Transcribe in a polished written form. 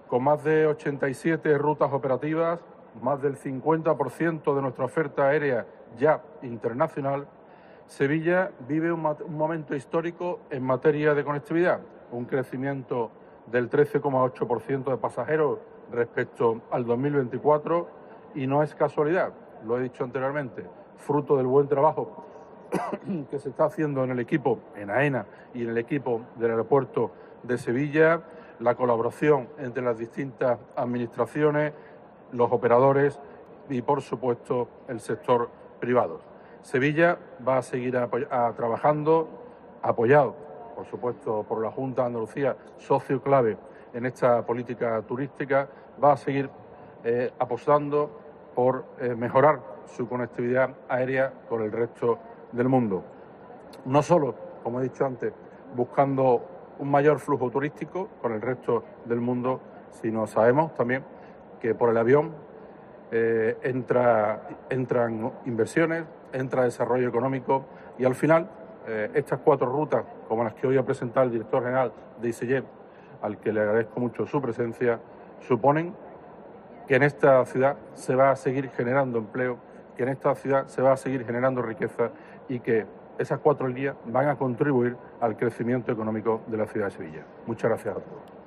Con más de 87 rutas operativas, más del 50% de nuestra oferta aérea ya internacional, Sevilla vive un momento histórico en materia de conectividad, un crecimiento del 13,8% de pasajeros respecto al 2024 y no es casualidad, lo he dicho anteriormente, fruto del buen trabajo que se está haciendo en el equipo, en AENA y en el equipo del aeropuerto de Sevilla, la colaboración entre las distintas administraciones, los operadores y, por supuesto, el sector privado. Sevilla va a seguir trabajando, apoyado, por supuesto, por la Junta de Andalucía, socio clave en esta política turística, va a seguir apostando por mejorar su conectividad aérea con el resto del mundo. No solo, como he dicho antes, buscando un mayor flujo turístico con el resto del mundo, sino sabemos también que por el avión entran inversiones, entra desarrollo económico y al final estas 4 rutas, como las que hoy ha presentado el director general de ISEYEP, al que le agradezco mucho su presencia, suponen que en esta ciudad se va a seguir generando empleo, que en esta ciudad se va a seguir generando riqueza y que esas 4 líneas van a contribuir al crecimiento económico de la ciudad de Sevilla. Muchas gracias a todos.